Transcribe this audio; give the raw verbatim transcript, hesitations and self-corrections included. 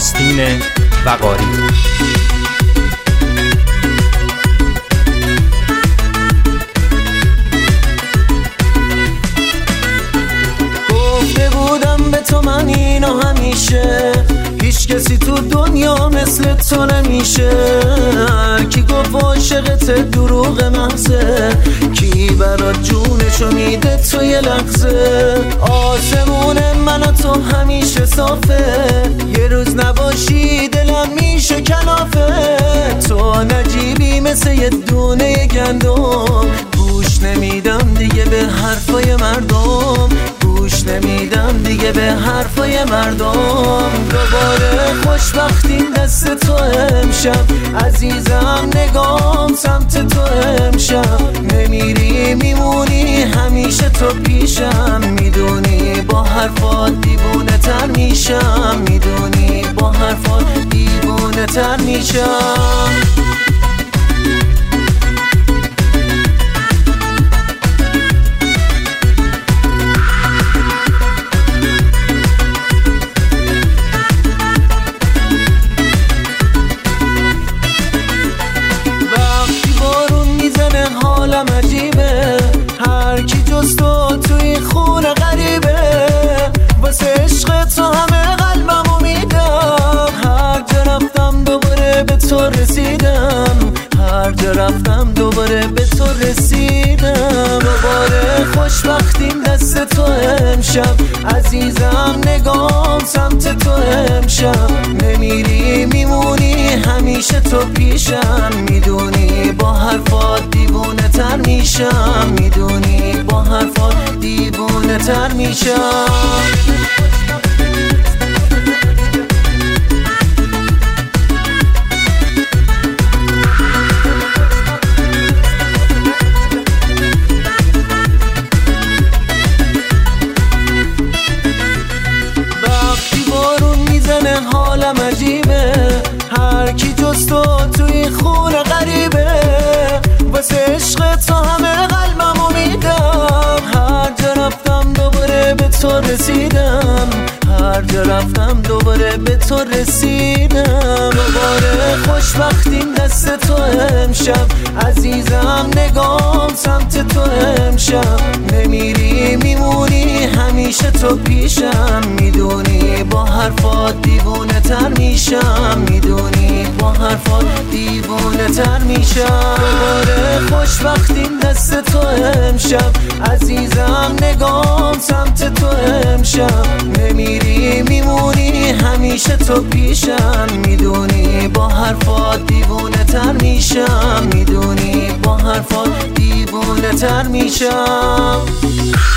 آستین وقاری. گفته بودم به تو من اینو همیشه، هیچ کسی تو دنیا مثل تو نمیشه. هر کی گفت عاشقت دروغ محضه، کی برات جونشو میده تو یه لحظه. آسمون من و تو همیشه صافه، یه روز نباشی دلم میشه کلافه. تو نجیبی مثل یه دونه گندم، گوش نمیدم دیگه به حرفای مردم، گوش نمیدم دیگه به حرفای مردم. دوباره خوشبختیم دست تو امشب، عزیزم نگام سمت تو امشب. نمیری میمونی همیشه تو پیشم، میدونی با حرفات دیوونه تر میشم، میدونی با حرفات دیوونه تر میشم. حالم عجیبه، هر کی جز تو توی خونه غریبه. واسه عشق تو همه قلبمو میدم، هر جا رفتم دوباره به تو رسیدم، هر جا رفتم دوباره به تو رسیدم. دوباره خوشبختیم دست تو امشب، عزیزم نگام سمت تو امشب. نمیری میمونی همیشه تو پیشم، میدونی با حرفات دیوونه تر میشم، میدونی با حرفات دیوونه تر میشم. وقتی بارون میزنه حالم عجیبه، هر کی جز تو توی خونه غریبه. واسه عشق تو همه قلبمو میدم، هر جا رفتم دوباره به تو رسیدم، هر جا رفتم دوباره به تو رسیدم. دوباره خوشبختیم دست تو امشب، عزیزم نگام سمت تو امشب. نمیری میمونی همیشه تو پیشم، میدونی با حرفات دیوونه تر میشم، میدونی با حرفات دیوونه تر میشم. دوباره خوشبختیم دست تو امشب، عزیزم نگام سمت تو امشب. نمیری میمونی همیشه تو پیشم، میدونی با حرفات دیوونه تر میشم، میدونی با حرفات دیوونه تر میشم.